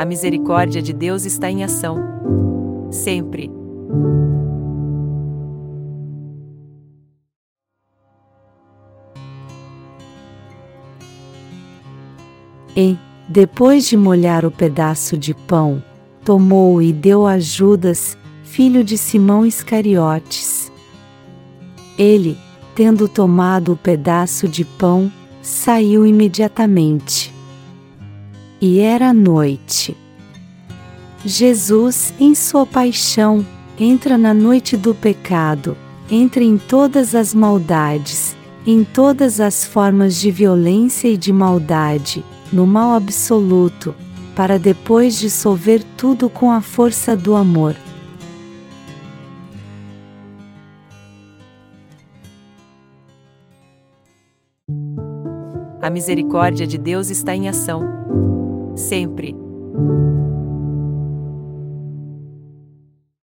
A misericórdia de Deus está em ação, sempre. E, depois de molhar o pedaço de pão, tomou-o e deu a Judas, filho de Simão Iscariotes. Ele, tendo tomado o pedaço de pão, saiu imediatamente. E era noite. Jesus, em sua paixão, entra na noite do pecado, entra em todas as maldades, em todas as formas de violência e de maldade, no mal absoluto, para depois dissolver tudo com a força do amor. A misericórdia de Deus está em ação, sempre.